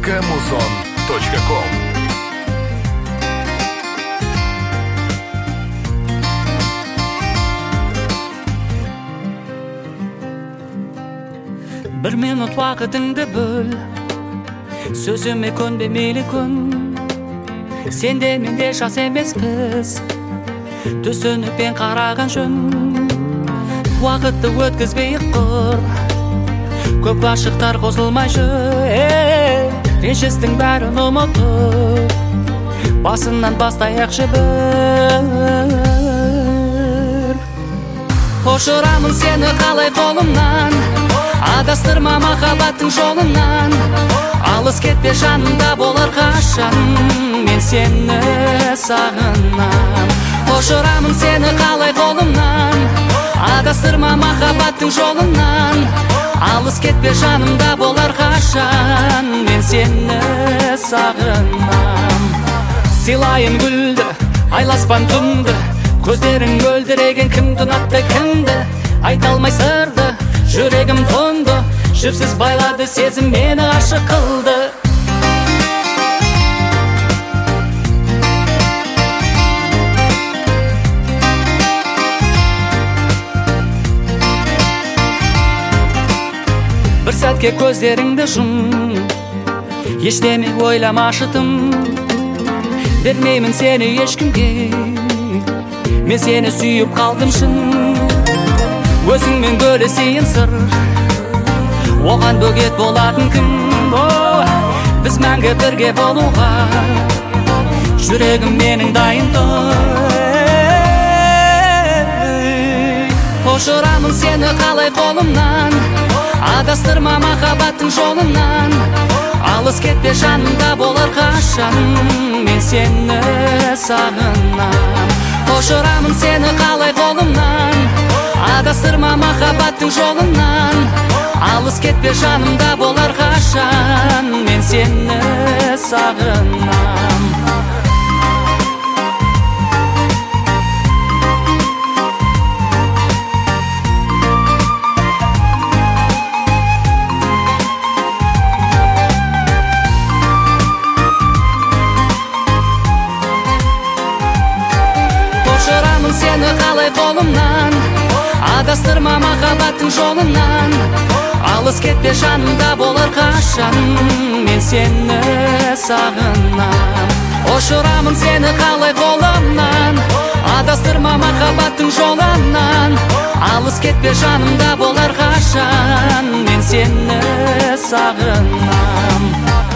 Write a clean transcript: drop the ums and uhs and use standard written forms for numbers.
kmuzon.com. Bir minut vaqtыңды böl, sözüme könbe meyli kön. Sende mende şas emespіз, түсініп ben қараған жөн. Вақытты өткізбейік құр, көп ғашықтар қосылмай жүр. Ренжістің бәрін ұмытып, басынан бастайықшы бір. Ұшырамын сені қалай қолымнан, адастырма махаббаттың жолынан. Алыс кетпе жанымда болар қашан, мен сені сағынам. Ұшырамын сені қалай қолымнан, адастырма махаббаттың жолынан. Алыс кетпе жанымда болар қашан, мен сені сағынам. Сыйлайын гүлді, айласпан түнді, көздерің мөлдіреген кімді ұнатты кімді. Айта алмай сырды, жүрегім тоңды, жіпсіз байлады сезім мені ғашық қылды. Бір сәтке көздеріңді жұм, ештеме ойламашы тым. Бермеймін сені ешкімге, мен сені сүйіп қалдым шын. Өзіңмен бөлісейін сыр, оған бөгет болатын кім. Біз мәңгі бірге болуға, жүрегім менің дайын тұр. Ұшырамын сені қалай қолымнан, адастырма махаббаттың жолынан. Алыс кетпе жанымда болар қашан, мен сені сағынам. Ұшырамын сені қалай қолымнан, адастырма махаббаттың жолынан. Алыс кетпе жанымда болар қашан, мен сені сағынам. Ұшырамын сені қалай қолымнан, адастырма махаббаттың жолынан. Алыс кетпе жанымда болар қашан, мен сені сағынам. Ұшырамын сені қалай қолымнан, адастырма махаббаттың жолынан. Алыс кетпе жанымда болар қашан, мен сені сағынам.